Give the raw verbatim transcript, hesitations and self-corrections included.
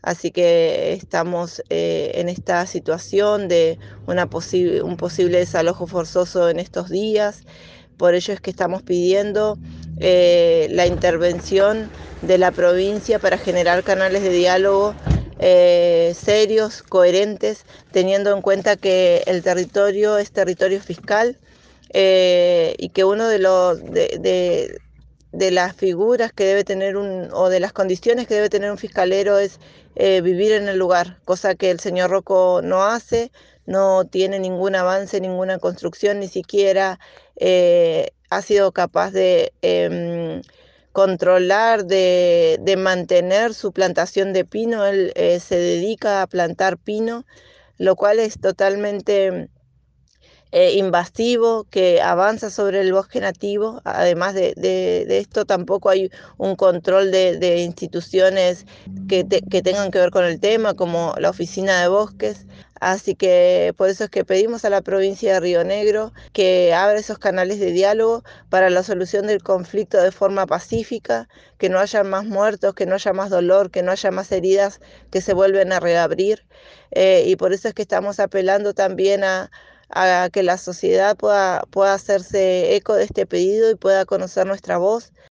así que estamos eh, en esta situación de una posi- un posible desalojo forzoso en estos días. Por ello es que estamos pidiendo eh, la intervención de la provincia para generar canales de diálogo eh, serios, coherentes, teniendo en cuenta que el territorio es territorio fiscal eh, y que uno de los de, de, de las figuras que debe tener un, o de las condiciones que debe tener un fiscalero es eh, vivir en el lugar, cosa que el señor Rocco no hace, no tiene ningún avance, ninguna construcción, ni siquiera eh, ha sido capaz de eh, controlar, de, de mantener su plantación de pino. Él eh, se dedica a plantar pino, lo cual es totalmente eh, invasivo, que avanza sobre el bosque nativo. Además de, de, de esto, tampoco hay un control de, de instituciones que, te, que tengan que ver con el tema, como la Oficina de Bosques. Así que por eso es que pedimos a la provincia de Río Negro que abra esos canales de diálogo para la solución del conflicto de forma pacífica, que no haya más muertos, que no haya más dolor, que no haya más heridas que se vuelven a reabrir. Eh, y por eso es que estamos apelando también a, a que la sociedad pueda, pueda hacerse eco de este pedido y pueda conocer nuestra voz